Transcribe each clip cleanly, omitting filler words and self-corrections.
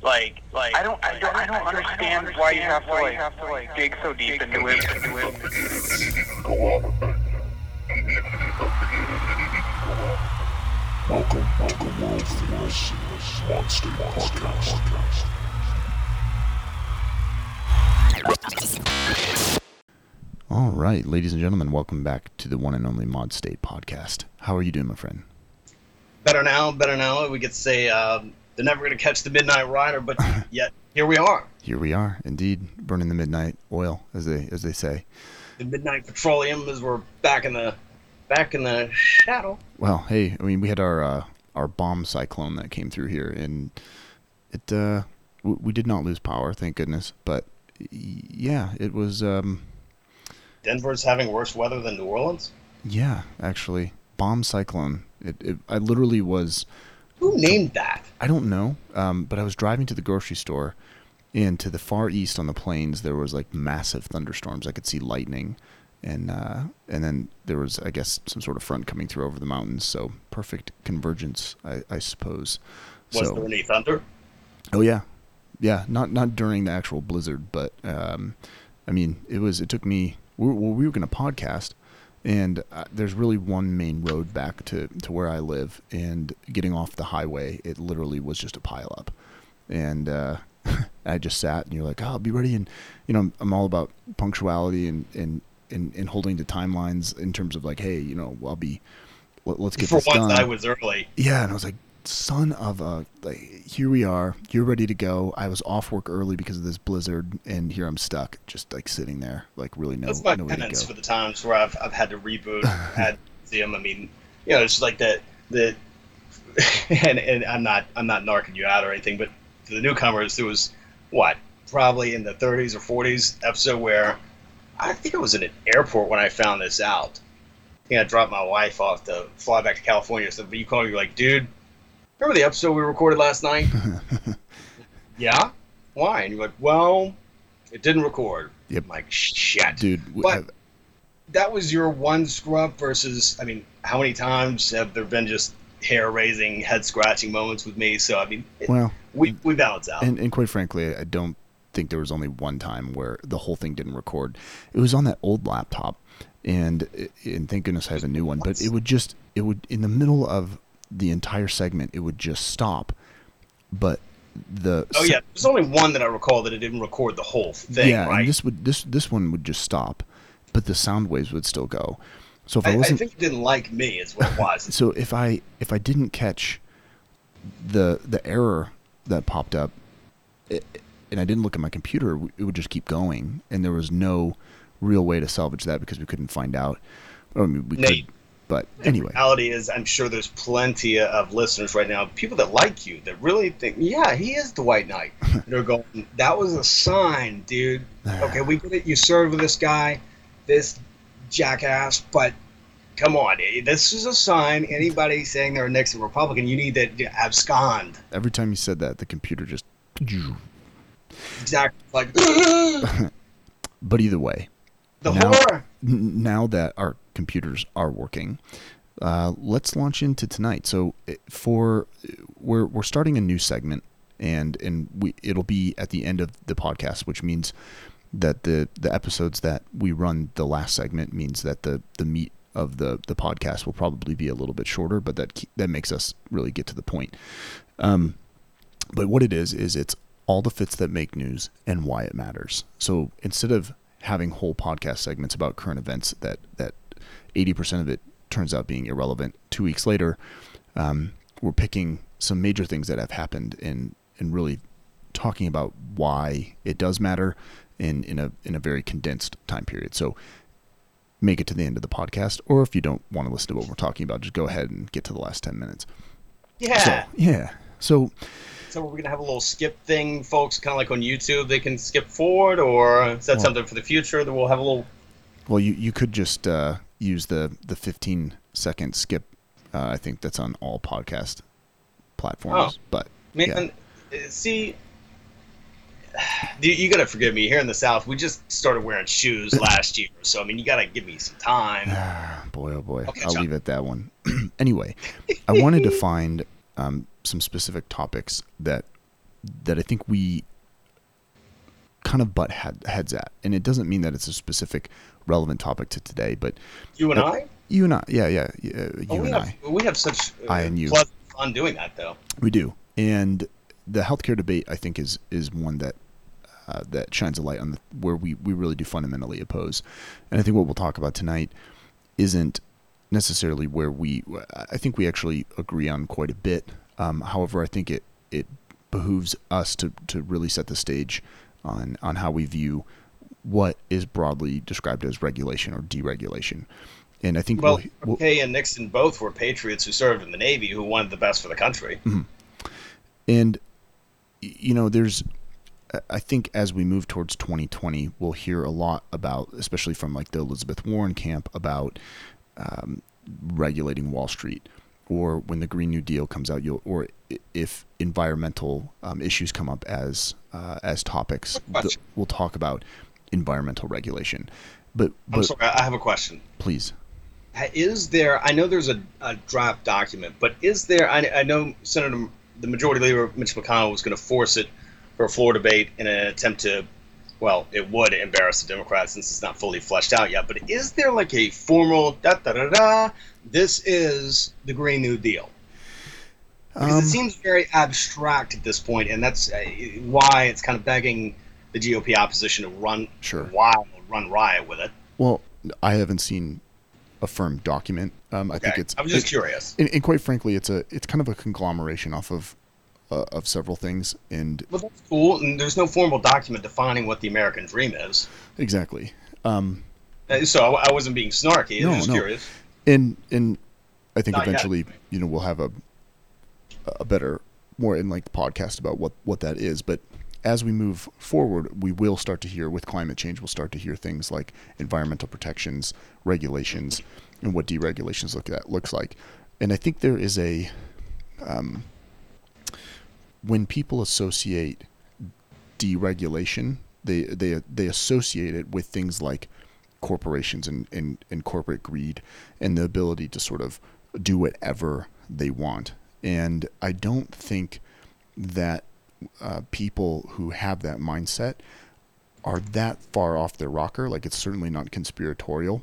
I don't understand why you have to dig so deep into it. Welcome to the world famous Monster Podcast. All right, ladies and gentlemen, welcome back to the one and only Mod State Podcast. How are you doing, my friend? Better now. We could say they're never going to catch the Midnight Rider, but yet here we are. Here we are, indeed, burning the midnight oil, as they say. The Midnight Petroleum, as we're back in the shadow. Well, hey, I mean, we had our bomb cyclone that came through here, and we did not lose power, thank goodness. But yeah, it was. Denver's having worse weather than New Orleans? Yeah, actually. Bomb cyclone. I literally was... Who named that? I don't know, but I was driving to the grocery store, and to the far east on the plains, there was like massive thunderstorms. I could see lightning, and then there was, I guess, some sort of front coming through over the mountains, so perfect convergence, I suppose. Was there any thunder? Oh, yeah. Yeah, not during the actual blizzard, but, I mean, it took me... we were going to podcast, and there's really one main road back to where I live, and getting off the highway, it literally was just a pileup. And I just sat, and you're like, oh, I'll be ready. And, you know, I'm all about punctuality and holding to timelines in terms of like, hey, you know, let's get this done. For once, I was early. Yeah, and I was like, son of a, like, here we are, you're ready to go. I was off work early because of this blizzard, and here I'm stuck, just like sitting there, like really no. That's my penance for the times where I've had to reboot at museum. I mean, you know, it's like that and I'm not narking you out or anything, but for the newcomers, there was probably in the 30s or 40s episode where I think it was in an airport when I found this out. I think I dropped my wife off to fly back to California. So you call me, you're like, dude, remember the episode we recorded last night? Yeah? Why? And you're like, well, it didn't record. Yep. I'm like, shit. Dude. But that was your one screw-up versus, I mean, how many times have there been just hair-raising, head-scratching moments with me? So, I mean, we balance out. And quite frankly, I don't think there was only one time where the whole thing didn't record. It was on that old laptop, and thank goodness I have a new one, but it would, in the middle of the entire segment, it would just stop. But there's only one that I recall that it didn't record the whole thing. Yeah, right? And this one would just stop, but the sound waves would still go. So if I think you didn't like me, is what it was. So if I didn't catch the error that popped up, and I didn't look at my computer, it would just keep going, and there was no real way to salvage that because we couldn't find out. I mean, we could. But anyway, the reality is, I'm sure there's plenty of listeners right now, people that like you, that really think, yeah, he is the White Knight. They're going, that was a sign, dude. Okay, we get it. You served with this guy, this jackass, but come on, this is a sign. Anybody saying they're a Nixon Republican, you need to abscond. Every time you said that, the computer just... Exactly. Like... But either way. Horror! Now that our computers are working, let's launch into tonight. So we're starting a new segment, and it'll be at the end of the podcast, which means that the episodes that we run the last segment means that the meat of the podcast will probably be a little bit shorter, but that makes us really get to the point. But what it is it's all the fits that make news and why it matters. So instead of having whole podcast segments about current events that 80% of it turns out being irrelevant 2 weeks later, we're picking some major things that have happened and really talking about why it does matter in a very condensed time period. So make it to the end of the podcast, or if you don't want to listen to what we're talking about, just go ahead and get to the last 10 minutes. Yeah. So we're going to have a little skip thing, folks, kind of like on YouTube. They can skip forward, or is that something for the future that we'll have a little... Well, you could just use the 15-second skip. I think that's on all podcast platforms. But man, see, you got to forgive me. Here in the South, we just started wearing shoes last year. So, I mean, you got to give me some time. Boy, oh boy. I'll leave it at that one. Anyway, I wanted to find... some specific topics that that I think we kind of butt heads at, and it doesn't mean that it's a specific relevant topic to today, but You and I? you and I, yeah, We have such I and you. pleasant fun doing that, though. we do, and the healthcare debate I think is one that that shines a light on where we really do fundamentally oppose, and I think what we'll talk about tonight isn't necessarily where I think we actually agree on quite a bit. However, I think it behooves us to really set the stage on how we view what is broadly described as regulation or deregulation. And I think McKay and Nixon both were patriots who served in the Navy, who wanted the best for the country. Mm-hmm. And I think as we move towards 2020, we'll hear a lot about, especially from like the Elizabeth Warren camp, about regulating Wall Street, or when the Green New Deal comes out, or if environmental issues come up as topics, we'll talk about environmental regulation. But I'm sorry, I have a question. Please. Is there? I know there's a draft document, but is there? I know the Majority Leader Mitch McConnell was going to force it for a floor debate in an attempt to, well, it would embarrass the Democrats since it's not fully fleshed out yet. But is there like a formal this is the Green New Deal? Because it seems very abstract at this point, and that's why it's kind of begging the GOP opposition to run riot with it. Well, I haven't seen a firm document. I think I was just curious. And quite frankly, it's kind of a conglomeration off of several things. And well, that's cool. And there's no formal document defining what the American dream is. Exactly. So I wasn't being snarky. I was just curious. And I think eventually, we'll have a better, more enlightened podcast about what that is. But as we move forward, we will start to hear, with climate change, we'll start to hear things like environmental protections, regulations, and what deregulations looks like. And I think there is when people associate deregulation, they associate it with things like corporations and corporate greed and the ability to sort of do whatever they want. And I don't think that people who have that mindset are that far off their rocker. Like, it's certainly not conspiratorial.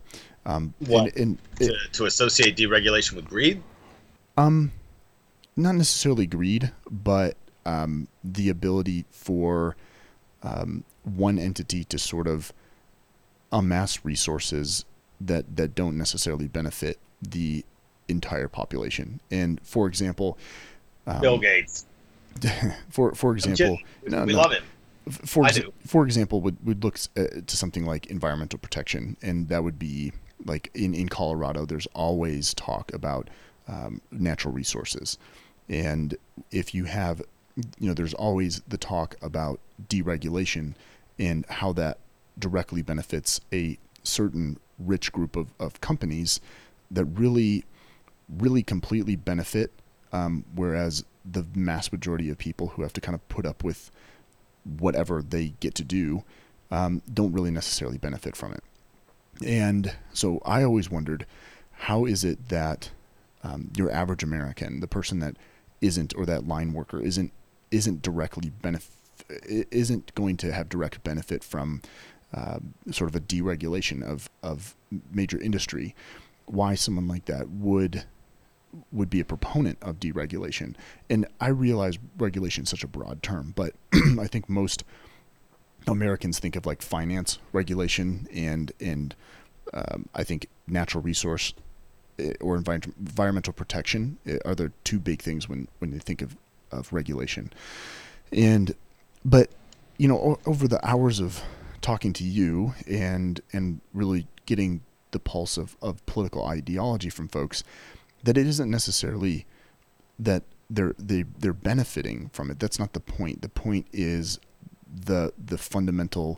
To associate deregulation with greed? Not necessarily greed, but the ability for one entity to sort of amass resources that don't necessarily benefit the entire population. And for example, Bill Gates. For example, we love him. For example, would look to something like environmental protection, and that would be like in Colorado. There's always talk about natural resources, and if you have, there's always the talk about deregulation and how that directly benefits a certain rich group of companies that really completely benefit, whereas the mass majority of people who have to kind of put up with whatever they get to do don't really necessarily benefit from it. And so I always wondered, how is it that your average American, the person that isn't, or that line worker isn't directly isn't going to have direct benefit from sort of a deregulation of major industry? Why someone like that would be a proponent of deregulation? And I realize regulation is such a broad term, but I think most Americans think of like finance regulation and I think natural resource or environmental protection are the two big things when they think of regulation. But over the hours of talking to you and really getting the pulse of political ideology from folks, that it isn't necessarily that they're benefiting from it. That's not the point. The point is the fundamental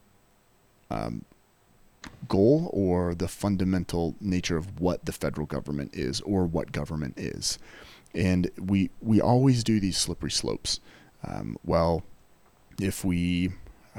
goal, or the fundamental nature of what the federal government is, or what government is. And we always do these slippery slopes. If we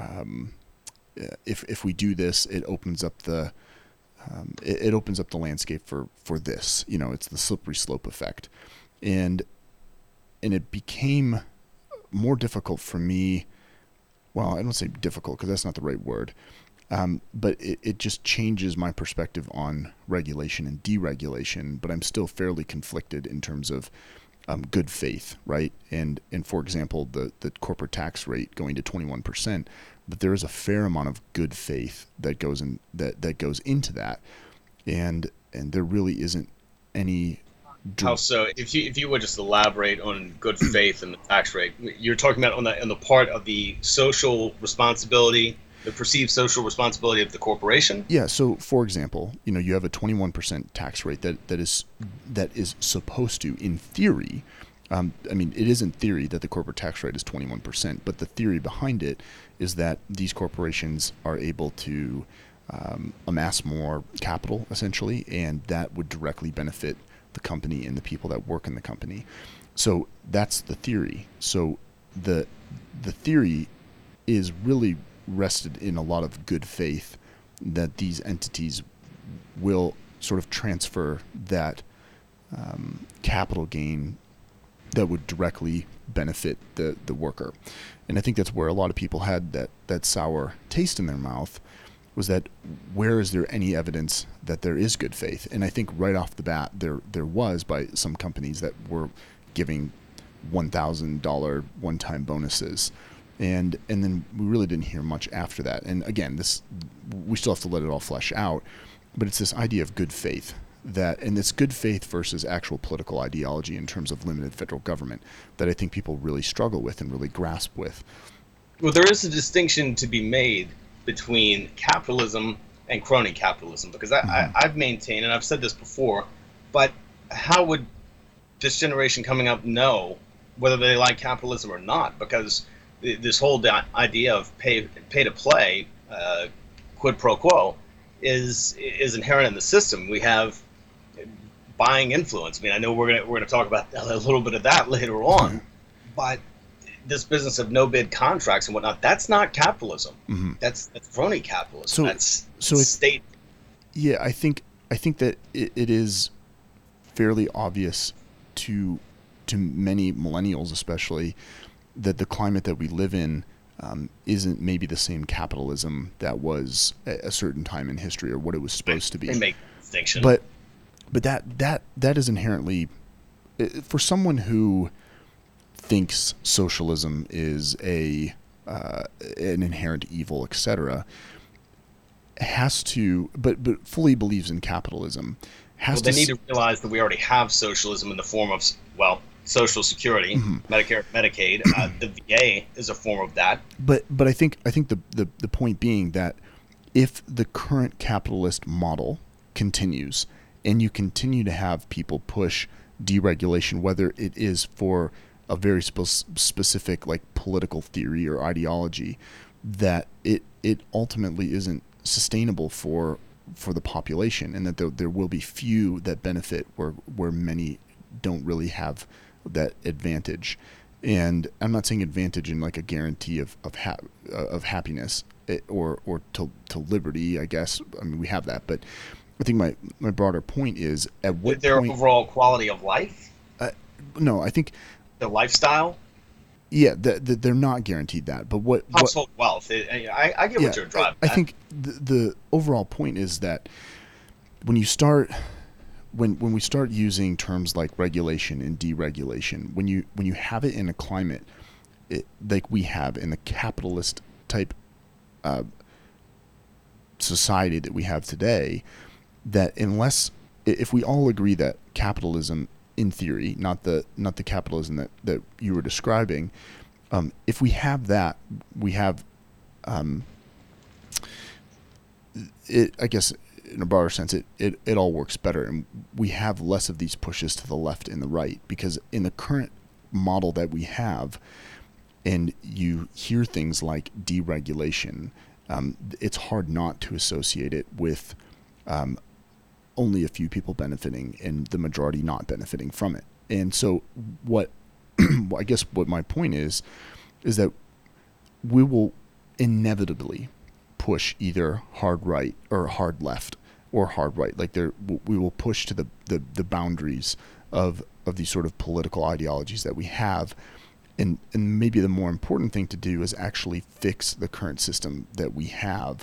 do this, it opens up the landscape for this. It's the slippery slope effect, and it became more difficult for me. Well, I don't say difficult because that's not the right word. But it just changes my perspective on regulation and deregulation, but I'm still fairly conflicted in terms of good faith, right? And for example, the corporate tax rate going to 21%, but there is a fair amount of good faith that goes in that goes into that, and there really isn't any. How so? If you would just elaborate on good faith and the tax rate, you're talking about on the part of the social responsibility, the perceived social responsibility of the corporation. Yeah. So, for example, you have a 21% tax rate that is supposed to, in theory, I mean, it is in theory that the corporate tax rate is 21%, but the theory behind it is that these corporations are able to amass more capital, essentially, and that would directly benefit the company and the people that work in the company. So that's the theory. So the theory is really rested in a lot of good faith that these entities will sort of transfer that capital gain that would directly benefit the worker. And I think that's where a lot of people had that sour taste in their mouth, was that where is there any evidence that there is good faith? And I think right off the bat there was by some companies that were giving $1,000 one-time bonuses. And then we really didn't hear much after that. And again, we still have to let it all flesh out, but it's this idea of good faith, and this good faith versus actual political ideology in terms of limited federal government that I think people really struggle with and really grasp with. Well, there is a distinction to be made between capitalism and crony capitalism, because I've maintained, and I've said this before, but how would this generation coming up know whether they like capitalism or not? Because this whole idea of pay to play, quid pro quo, is inherent in the system. We have buying influence. I mean, I know we're gonna talk about a little bit of that later on, but this business of no bid contracts and whatnot, that's not capitalism. Mm-hmm. That's crony capitalism. That's state. Yeah, I think that it is fairly obvious to many millennials, especially, that the climate that we live in isn't maybe the same capitalism that was at a certain time in history or what it was supposed to be. They make that distinction. But that is inherently, for someone who thinks socialism is an inherent evil, etc., has to, but fully believes in capitalism. They need to realize that we already have socialism in the form of, Social Security, mm-hmm. Medicare, Medicaid. The VA is a form of that. But I think the point being that if the current capitalist model continues and you continue to have people push deregulation, whether it is for a very specific like political theory or ideology, that it ultimately isn't sustainable for the population, and that there will be few that benefit where many don't really have that advantage. And I'm not saying advantage in like a guarantee of happiness or to liberty, I guess. I mean, we have that, but I think my broader point is at what their point, overall quality of life. No, I think the lifestyle. Yeah, they're not guaranteed that. But what household wealth? I get what you're driving. I think the overall point is that when you start. When we start using terms like regulation and deregulation, when you have it in a climate like we have in the capitalist type society that we have today, that if we all agree that capitalism in theory, not the capitalism that you were describing, if we have that, we have it, I guess, in a broader sense, it all works better, and we have less of these pushes to the left and the right, because in the current model that we have, and you hear things like deregulation, it's hard not to associate it with only a few people benefiting and the majority not benefiting from it. And so what I guess what my point is that we will inevitably push either hard right or hard left or hard right. Like we will push to the boundaries of these sort of political ideologies that we have. And maybe the more important thing to do is actually fix the current system that we have,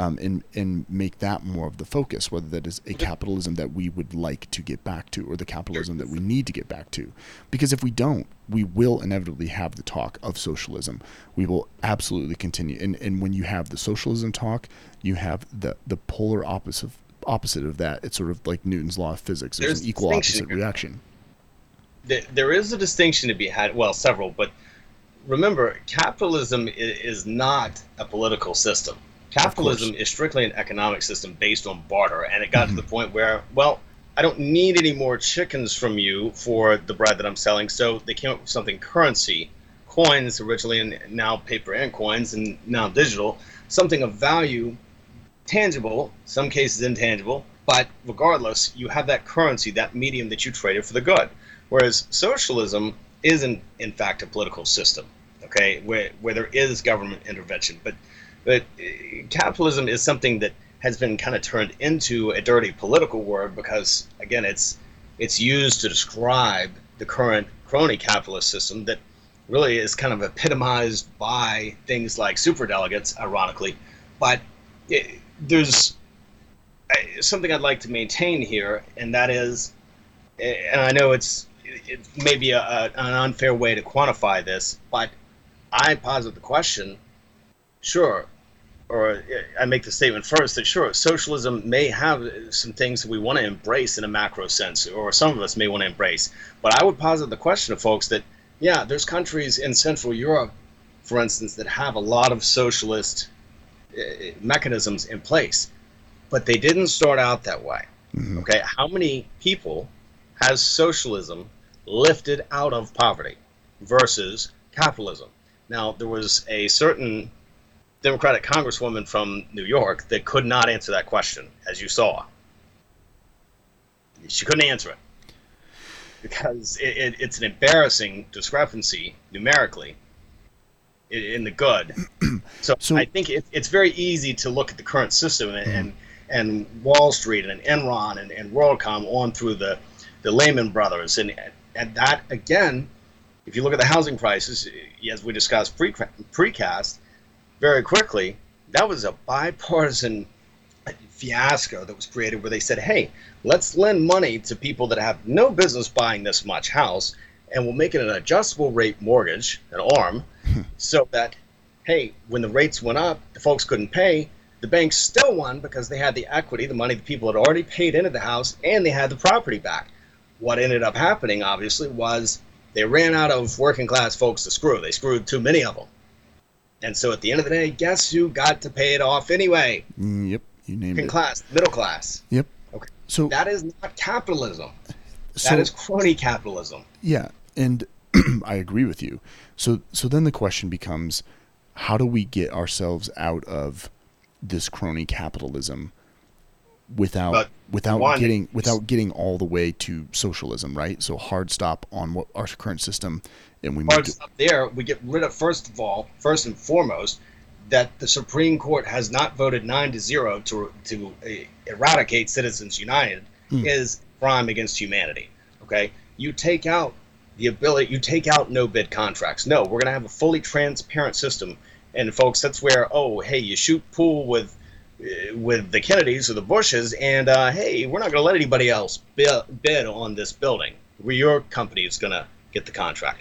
and make that more of the focus, whether that is a capitalism that we would like to get back to or the capitalism that we need to get back to. Because if we don't, we will inevitably have the talk of socialism. We will absolutely continue. And when you have the socialism talk, you have the polar opposite of that. It's sort of like Newton's law of physics. There's an equal opposite reaction. There is a distinction to be had, well, several, but remember, capitalism is not a political system. Capitalism is strictly an economic system based on barter, and it got to the point where, well, I don't need any more chickens from you for the bread that I'm selling, so they came up with something currency, coins originally, and now paper and coins, and now digital, something of value, tangible, some cases intangible, but regardless, you have that currency, that medium that you traded for the good. Whereas socialism is in fact a political system, okay, where there is government intervention, but capitalism is something that has been kind of turned into a dirty political word because, again, it's used to describe the current crony capitalist system that really is kind of epitomized by things like superdelegates, ironically. But there's something I'd like to maintain here, and that is, and I know it may be an unfair way to quantify this, but I posit the question, sure, or I make the statement first that sure, socialism may have some things that we want to embrace in a macro sense, or some of us may want to embrace. But I would posit the question to folks that, yeah, there's countries in Central Europe, for instance, that have a lot of socialist mechanisms in place, but they didn't start out that way. Mm-hmm. Okay, how many people has socialism lifted out of poverty versus capitalism? Now, there was a certain Democratic congresswoman from New York that could not answer that question, as you saw. She couldn't answer it because it's an embarrassing discrepancy numerically in the good. So I think it's very easy to look at the current system and Wall Street and Enron and WorldCom on through the Lehman Brothers. And that, again, if you look at the housing prices, as we discussed precast, very quickly, that was a bipartisan fiasco that was created where they said, hey, let's lend money to people that have no business buying this much house, and we'll make it an adjustable rate mortgage, an ARM, so that, hey, when the rates went up, the folks couldn't pay, the banks still won because they had the equity, the money the people had already paid into the house, and they had the property back. What ended up happening, obviously, was they ran out of working class folks to screw. They screwed too many of them. And so at the end of the day, guess who got to pay it off anyway? Yep, you named it. Class, middle class. Yep. Okay. So that is not capitalism. That is crony capitalism. Yeah, and I agree with you. So then the question becomes, how do we get ourselves out of this crony capitalism without getting all the way to socialism, right? So hard stop on what our current system, and we hard stop there. We get rid of first and foremost, that the Supreme Court has not voted 9-0 to eradicate Citizens United is crime against humanity. Okay, you take out the ability, you take out no bid contracts. No, we're going to have a fully transparent system, and folks, that's where you shoot pool with the Kennedys or the Bushes, and hey, we're not going to let anybody else bid on this building where your company is going to get the contract.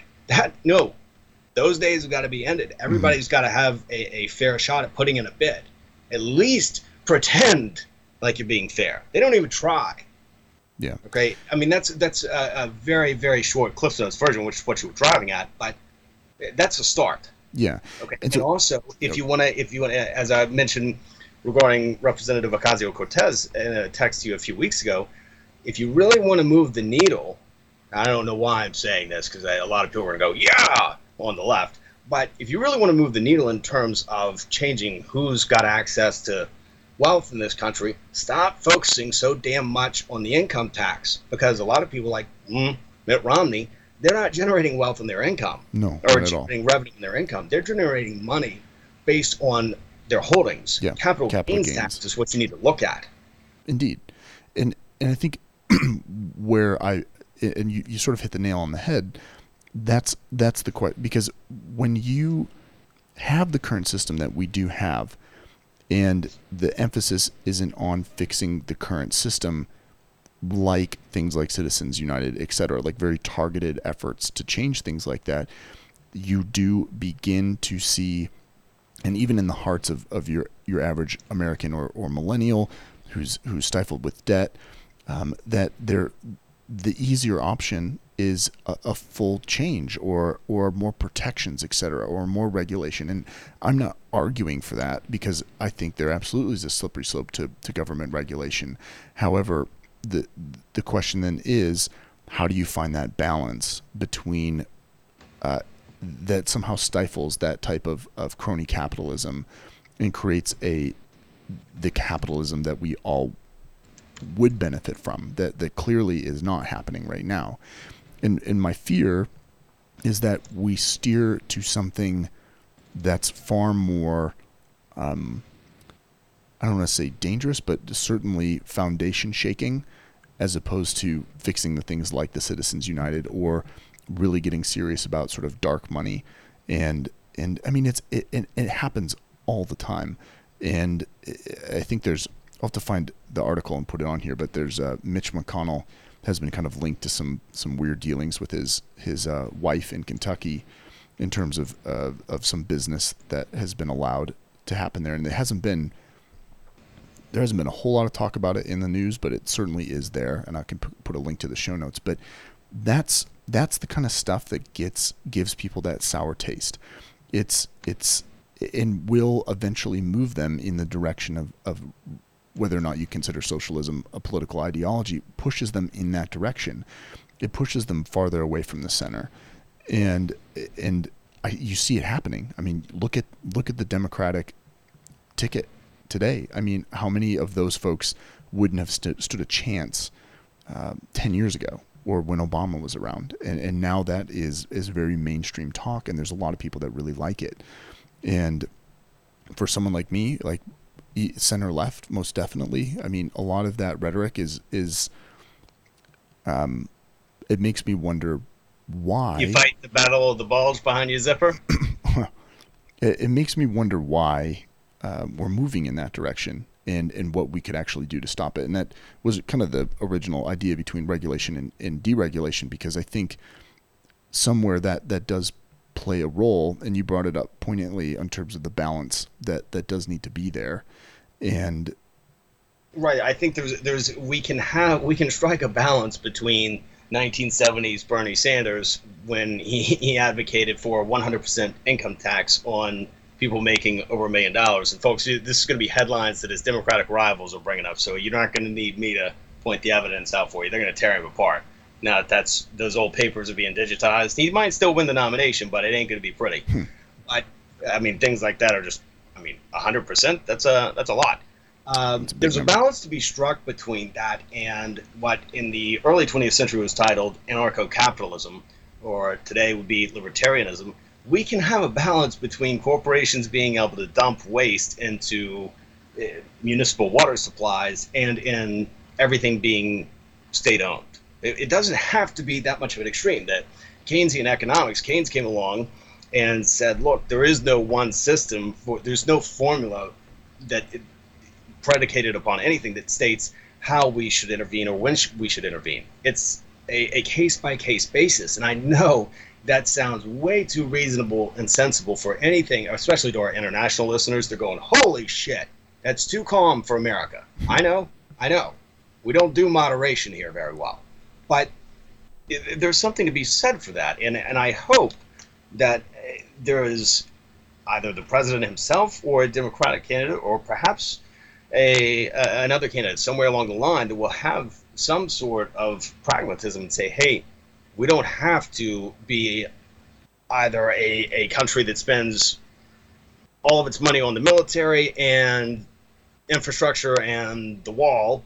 Those days have got to be ended. Everybody's got to have a fair shot at putting in a bid. At least pretend like you're being fair. They don't even try. Yeah. Okay. I mean, that's a very, very short CliffsNotes version, which is what you were driving at, but that's a start. Yeah. Okay. And also, if you want to, as I mentioned regarding Representative Ocasio-Cortez in a text to you a few weeks ago, if you really want to move the needle, I don't know why I'm saying this because a lot of people are going to go, yeah, on the left. But if you really want to move the needle in terms of changing who's got access to wealth in this country, stop focusing so damn much on the income tax, because a lot of people like Mitt Romney, they're not generating wealth in their income. No, or generating revenue in their income. They're generating money based on their holdings. Yeah, capital gains tax is what you need to look at. Indeed. And I think where you sort of hit the nail on the head, that's the question, because when you have the current system that we do have, and the emphasis isn't on fixing the current system, like things like Citizens United, et cetera, like very targeted efforts to change things like that, you do begin to see, and even in the hearts of your average American or millennial who's stifled with debt, that the easier option is a full change or more protections, et cetera, or more regulation. And I'm not arguing for that, because I think there absolutely is a slippery slope to government regulation. However, the question then is, how do you find that balance between that somehow stifles that type of crony capitalism and creates the capitalism that we all would benefit from, that clearly is not happening right now. And my fear is that we steer to something that's far more, I don't want to say dangerous, but certainly foundation shaking, as opposed to fixing the things like the Citizens United, or really getting serious about sort of dark money. And I mean, it happens all the time. And I think I'll have to find the article and put it on here, but there's Mitch McConnell has been kind of linked to some weird dealings with his wife in Kentucky in terms of some business that has been allowed to happen there. And there hasn't been a whole lot of talk about it in the news, but it certainly is there. And I can put a link to the show notes. But that's the kind of stuff that gives people that sour taste. It's and will eventually move them in the direction of whether or not you consider socialism a political ideology, pushes them in that direction. It pushes them farther away from the center, and you see it happening. I mean, look at the Democratic ticket today. I mean, how many of those folks wouldn't have stood a chance 10 years ago, or when Obama was around? And now that is very mainstream talk, and there's a lot of people that really like it. And for someone like me, like center left, most definitely. I mean, a lot of that rhetoric is it makes me wonder why you fight the battle of the balls behind your zipper. It makes me wonder why we're moving in that direction, and what we could actually do to stop it. And that was kind of the original idea between regulation and deregulation, because I think somewhere that does play a role, and you brought it up poignantly in terms of the balance that does need to be there. And right, I think we can strike a balance between 1970s Bernie Sanders, when he advocated for 100% income tax on people making over $1 million. And folks, this is going to be headlines that his Democratic rivals are bringing up, so you're not going to need me to point the evidence out for you. They're going to tear him apart. Now that those old papers are being digitized, he might still win the nomination, but it ain't going to be pretty. But I mean, things like that are just, 100%. That's a lot. There's a balance to be struck between that and what in the early 20th century was titled anarcho-capitalism, or today would be libertarianism. We can have a balance between corporations being able to dump waste into municipal water supplies and in everything being state-owned. It doesn't have to be that much of an extreme. That Keynesian economics, Keynes came along and said, look, there is no one system, there's no formula that predicated upon anything that states how we should intervene or when we should intervene. It's a case-by-case basis. And I know that sounds way too reasonable and sensible for anything, especially to our international listeners. They're going, holy shit, that's too calm for America. I know. We don't do moderation here very well. But there's something to be said for that. And I hope that there is either the president himself or a Democratic candidate, or perhaps another candidate somewhere along the line, that will have some sort of pragmatism and say, hey, we don't have to be either a country that spends all of its money on the military and infrastructure and the wall,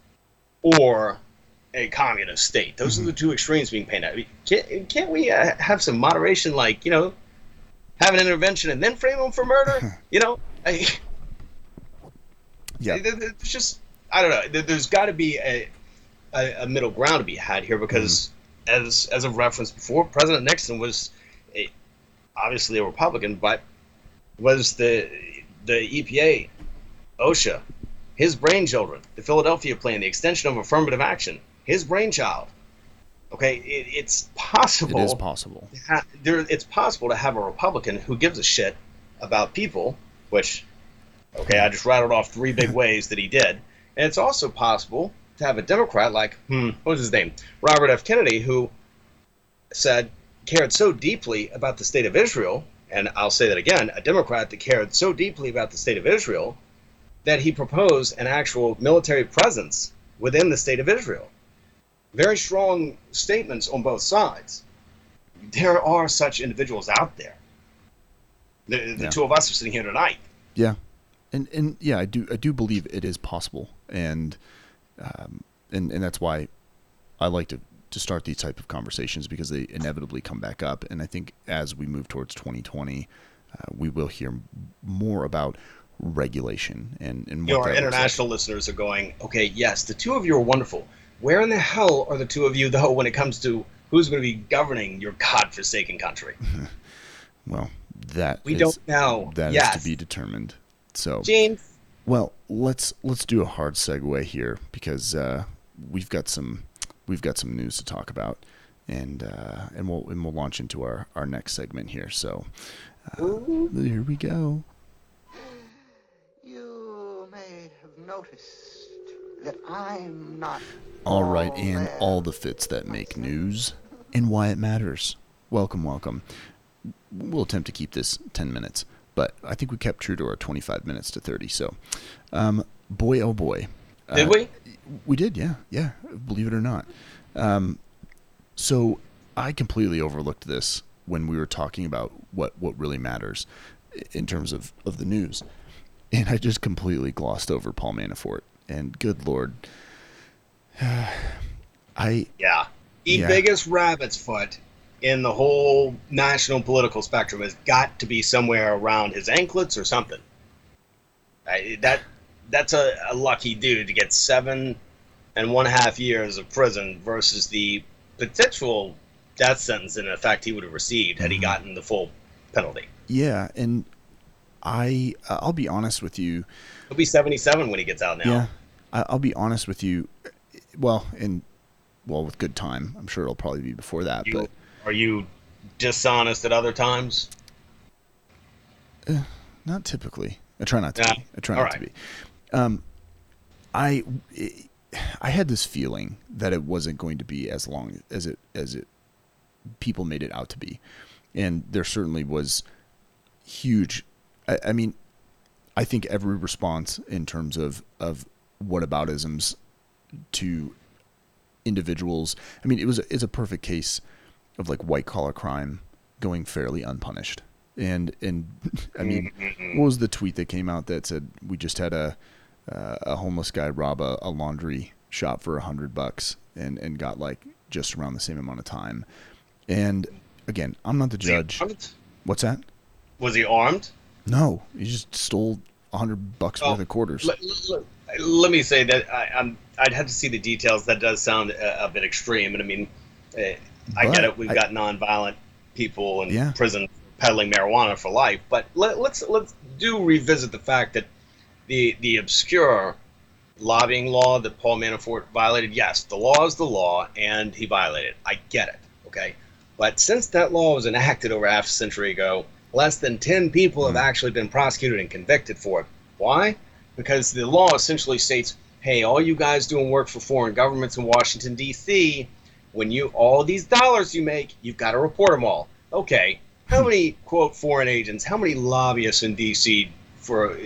or a communist state. Those are the two extremes being painted. Can't we have some moderation, like, have an intervention and then frame them for murder? Yeah. It's just, I don't know. There's got to be a middle ground to be had here, because as a reference before, President Nixon was obviously a Republican, but was the EPA, OSHA, his brainchildren, the Philadelphia Plan, the extension of affirmative action, his brainchild. Okay, it's possible. It is possible. It's possible to have a Republican who gives a shit about people, which, okay, I just rattled off 3 big ways that he did. And it's also possible to have a Democrat like, what was his name? Robert F. Kennedy, who cared so deeply about the state of Israel, and I'll say that again, a Democrat that cared so deeply about the state of Israel that he proposed an actual military presence within the state of Israel. Very strong statements on both sides. There are such individuals out there. The two of us are sitting here tonight. Yeah, and yeah, I do believe it is possible, and that's why I like to start these type of conversations, because they inevitably come back up. And I think as we move towards 2020, we will hear more about regulation and what our international listeners are going, okay, yes, the two of you are wonderful. Where in the hell are the two of you, though, when it comes to who's going to be governing your godforsaken country? Well, we don't know. That is to be determined. So, James. Well, let's do a hard segue here, because we've got some news to talk about, and we'll launch into our next segment here. So, here we go. You may have noticed that I'm not. All right, and all the fits that make news and why it matters. Welcome. We'll attempt to keep this 10 minutes, but I think we kept true to our 25 minutes to 30. So, boy, oh boy. Did we? We did, yeah. Believe it or not. So I completely overlooked this when we were talking about what really matters in terms of the news. And I just completely glossed over Paul Manafort. And good Lord. Biggest rabbit's foot in the whole national political spectrum has got to be somewhere around his anklets or something. That's a lucky dude to get 7.5 years of prison versus the potential death sentence in effect he would have received had he gotten the full penalty. Yeah, and I'll be honest with you. He'll be 77 when he gets out now. Yeah, I'll be honest with you. Well, with good time, I'm sure it'll probably be before that. But are you dishonest at other times? Not typically. I try not to be. I try not to be. I had this feeling that it wasn't going to be as long as it people made it out to be, and there certainly was huge. I mean, I think every response in terms of whataboutisms to individuals. I mean, it's a perfect case of like white collar crime going fairly unpunished. And I mean, what was the tweet that came out that said we just had a homeless guy rob a laundry shop for $100 and got like just around the same amount of time. And again, I'm not the judge. What's that? Was he armed? No, he just stole $100 worth of quarters. Let me say that I'd have to see the details. That does sound a bit extreme, and I mean, I get it. We've got nonviolent people in prison peddling marijuana for life, but let's revisit the fact that the obscure lobbying law that Paul Manafort violated. Yes, the law is the law, and he violated it. I get it. Okay, but since that law was enacted over half a century ago, less than 10 people have actually been prosecuted and convicted for it. Why? Because the law essentially states, hey, all you guys doing work for foreign governments in Washington, D.C., all these dollars you make, you've got to report them all. Okay, how many, quote, foreign agents, how many lobbyists in D.C. for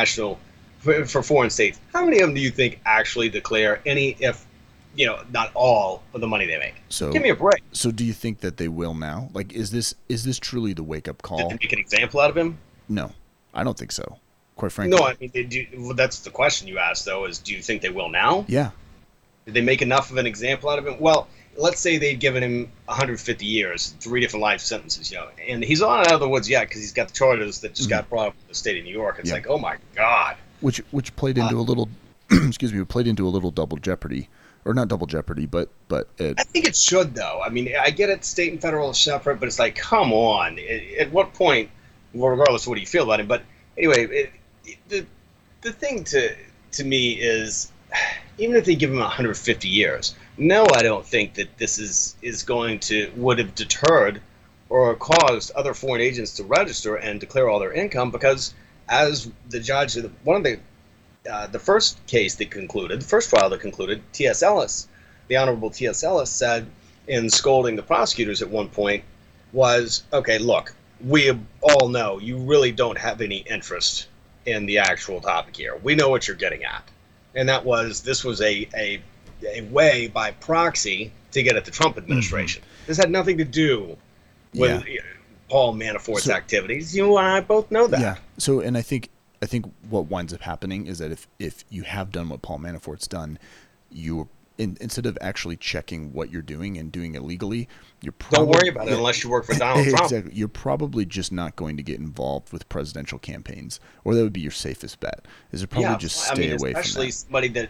foreign states, how many of them do you think actually declare any, if, not all of the money they make? So give me a break. So do you think that they will now? Like, is this truly the wake-up call? Did they make an example out of him? No, I don't think so. Quite frankly. No, I mean, that's the question you asked, though, is do you think they will now? Yeah. Did they make enough of an example out of him? Well, let's say they'd given him 150 years, 3 different life sentences, and he's on out of the woods yet because he's got the charges that just got brought up in the state of New York. It's like, oh my God. Which played into a little, played into a little double jeopardy or not double jeopardy, but I think it should, though. I mean, I get it, state and federal is separate, but it's like, come on. At what point, well, regardless of what you feel about him, but anyway, the thing to me is, even if they give him 150 years, no, I don't think that this would have deterred or caused other foreign agents to register and declare all their income, because as the judge, one of the first case that concluded, the first trial that concluded, T.S. Ellis, the Honorable T.S. Ellis said in scolding the prosecutors at one point was, okay, look, we all know you really don't have any interest in the actual topic here. We know what you're getting at. And this was a way by proxy to get at the Trump administration. Mm-hmm. This had nothing to do with Paul Manafort's activities. You and I both know that. Yeah. So, and I think what winds up happening is that if you have done what Paul Manafort's done, instead of actually checking what you're doing and doing it legally, don't worry about it unless you work for Donald Trump. Exactly. You're probably just not going to get involved with presidential campaigns, or that would be your safest bet. Is to probably just stay away from that. Especially somebody that,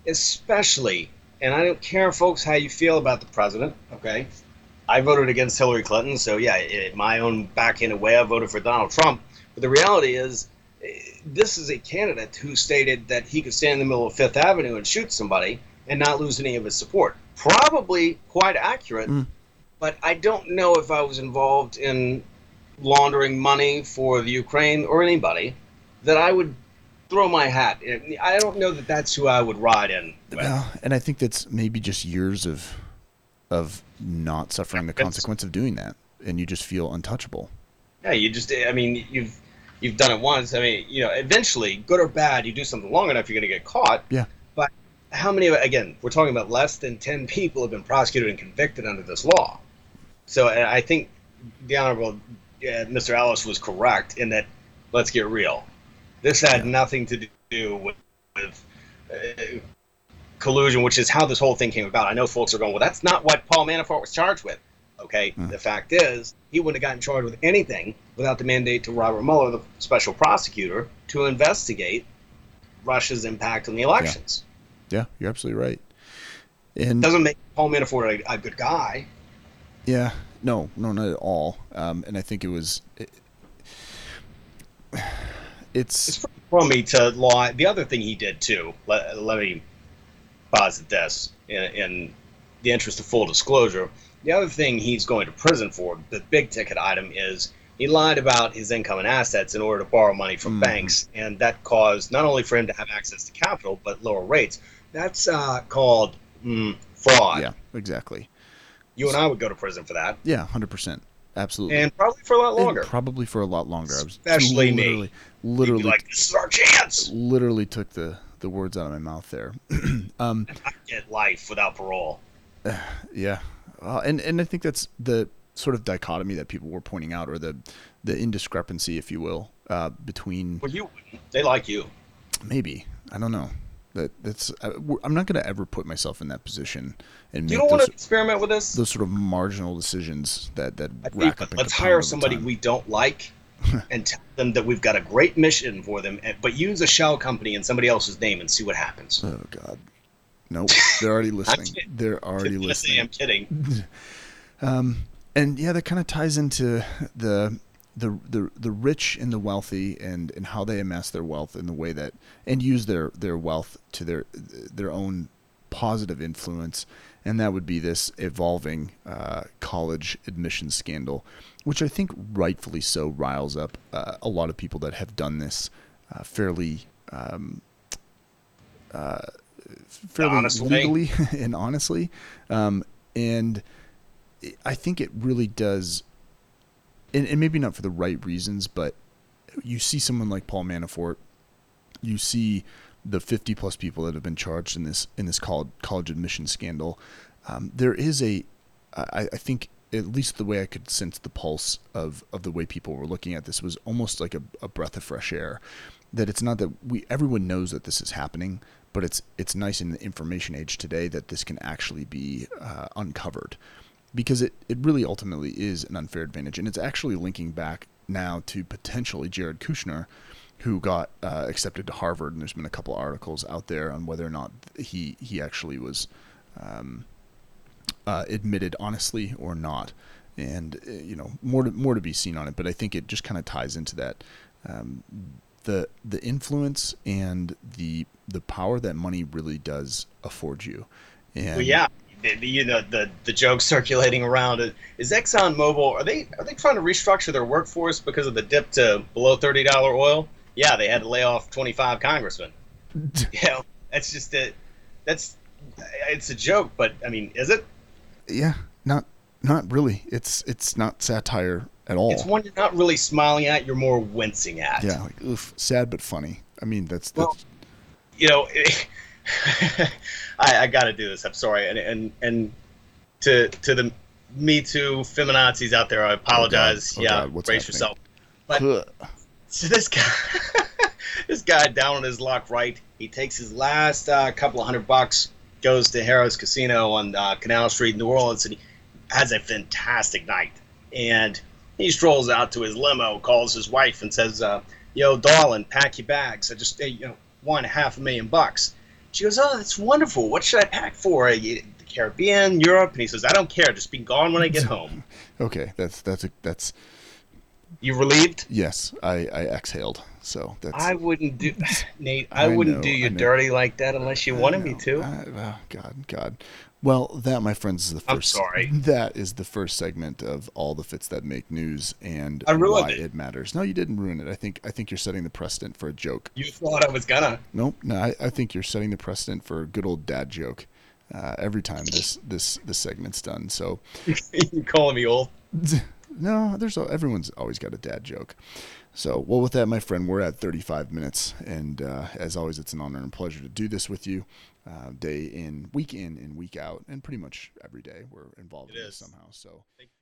and I don't care, folks, how you feel about the president. Okay, I voted against Hillary Clinton, so yeah, in my own backhanded way, I voted for Donald Trump. But the reality is, this is a candidate who stated that he could stand in the middle of Fifth Avenue and shoot somebody and not lose any of his support. Probably quite accurate, but I don't know if I was involved in laundering money for the Ukraine or anybody that I would throw my hat in. I don't know that that's who I would ride in with. Well, and I think that's maybe just years of not suffering the consequence of doing that, and you just feel untouchable. Yeah, you've done it once. I mean, eventually, good or bad, you do something long enough, you're going to get caught. Yeah. But how many, again, we're talking about less than 10 people have been prosecuted and convicted under this law. So I think the Honorable Mr. Ellis was correct in that, let's get real. This had nothing to do with collusion, which is how this whole thing came about. I know folks are going, well, that's not what Paul Manafort was charged with. Okay, The fact is, he wouldn't have gotten charged with anything without the mandate to Robert Mueller, the special prosecutor, to investigate Russia's impact on the elections. Yeah, you're absolutely right. And it doesn't make Paul Manafort a good guy. Yeah, no, not at all. And I think it's for me to lie. The other thing he did too. Let me posit this in the interest of full disclosure. The other thing he's going to prison for, the big ticket item, is he lied about his income and assets in order to borrow money from banks, and that caused not only for him to have access to capital, but lower rates. That's called fraud. Yeah, exactly. You and I would go to prison for that. Yeah, 100%. Absolutely. And probably for a lot longer. Probably for a lot longer. Especially me. Literally, like, this is our chance. Literally took the words out of my mouth there. I get life without parole. Yeah. And I think that's the sort of dichotomy that people were pointing out, or the indiscrepancy, if you will, between. Well, they like you. Maybe. I don't know. That's I'm not going to ever put myself in that position and make. You don't want to experiment with this. Those sort of marginal decisions that rack up. Let's hire somebody we don't like and tell them that we've got a great mission for them, but use a shell company in somebody else's name and see what happens. Oh God. Nope, they're already listening. They're already listening. I'm kidding. And yeah, that kind of ties into the rich and the wealthy and how they amass their wealth in the way that, and use their wealth to their own positive influence, and that would be this evolving college admissions scandal, which I think rightfully so riles up a lot of people that have done this fairly honestly. Legally and honestly. And I think it really does, and maybe not for the right reasons, but you see someone like Paul Manafort, you see the 50 plus people that have been charged in this college admission scandal. There is I think, at least the way I could sense the pulse of the way people were looking at this was almost like a breath of fresh air. That it's not that everyone knows that this is happening, but it's nice in the information age today that this can actually be uncovered, because it really ultimately is an unfair advantage, and it's actually linking back now to potentially Jared Kushner, who got accepted to Harvard, and there's been a couple articles out there on whether or not he actually was admitted honestly or not. And more to be seen on it, but I think it just kind of ties into that, the influence and the power that money really does afford you. And Well, yeah, the joke circulating around is ExxonMobil, are they trying to restructure their workforce because of the dip to below $30 oil? Yeah, they had to lay off 25 congressmen. That's just it. It's a joke, but I mean, is it? yeah, not really. It's not satire at all. It's one you're not really smiling at; you're more wincing at. Yeah, like oof, sad but funny. I mean, that's Well, you know, I got to do this. I'm sorry, and to the Me Too feminazis out there, I apologize. Oh God, what's brace happening? yourself. But so this guy, this guy down on his luck, right? He takes his last couple of $100, goes to Harrah's Casino on Canal Street in New Orleans, and he has a fantastic night. And he strolls out to his limo, calls his wife, and says, "Yo, darling, pack your bags. I just won $500,000." She goes, "Oh, that's wonderful. What should I pack for? The Caribbean, Europe?" And he says, "I don't care. Just be gone when I get home." Okay, that's You relieved? yes. I exhaled. So that's I wouldn't do, Nate. I wouldn't do you I know. dirty like that unless you wanted me to. Oh, God. Well, that, my friends, is the I'm first. sorry. That is the first segment of all the fits that make news and I ruined why it. it matters. No, you didn't ruin it. I think you're setting the precedent for a joke. You thought I was gonna. Nope. No, I think you're setting the precedent for a good old dad joke. Every time this segment's done. So You calling me old? no, everyone's always got a dad joke. So, well, with that, my friend, we're at 35 minutes, and as always, it's an honor and pleasure to do this with you, week in and week out, and pretty much every day we're involved It in this is. somehow. So.